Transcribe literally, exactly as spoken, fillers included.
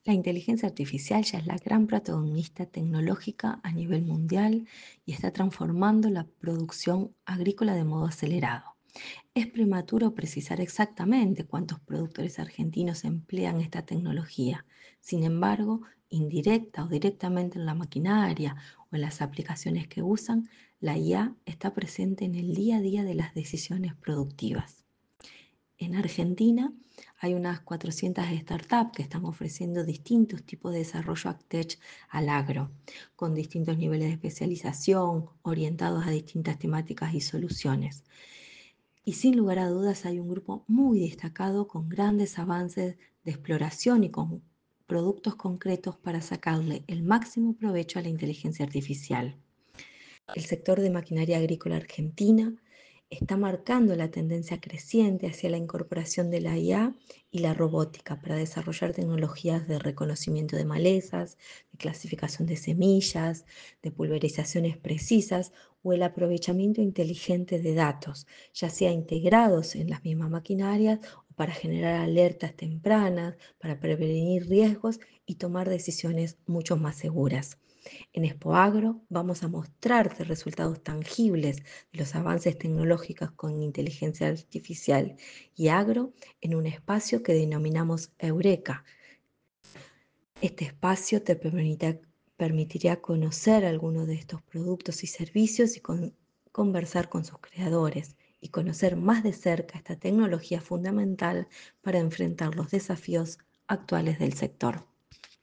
La inteligencia artificial ya es la gran protagonista tecnológica a nivel mundial y está transformando la producción agrícola de modo acelerado. Es prematuro precisar exactamente cuántos productores argentinos emplean esta tecnología. Sin embargo, indirecta o directamente en la maquinaria o en las aplicaciones que usan, la I A está presente en el día a día de las decisiones productivas. En Argentina hay unas cuatrocientas startups que están ofreciendo distintos tipos de desarrollo AgTech al agro, con distintos niveles de especialización, orientados a distintas temáticas y soluciones. Y sin lugar a dudas hay un grupo muy destacado con grandes avances de exploración y con productos concretos para sacarle el máximo provecho a la inteligencia artificial. El sector de maquinaria agrícola argentina está marcando la tendencia creciente hacia la incorporación de la I A y la robótica para desarrollar tecnologías de reconocimiento de malezas, de clasificación de semillas, de pulverizaciones precisas o el aprovechamiento inteligente de datos, ya sea integrados en las mismas maquinarias o para generar alertas tempranas, para prevenir riesgos y tomar decisiones mucho más seguras. En Expoagro vamos a mostrarte resultados tangibles de los avances tecnológicos con inteligencia artificial y agro en un espacio que denominamos Eureka. Este espacio te permitirá, permitirá conocer algunos de estos productos y servicios y con- conversar con sus creadores y conocer más de cerca esta tecnología fundamental para enfrentar los desafíos actuales del sector.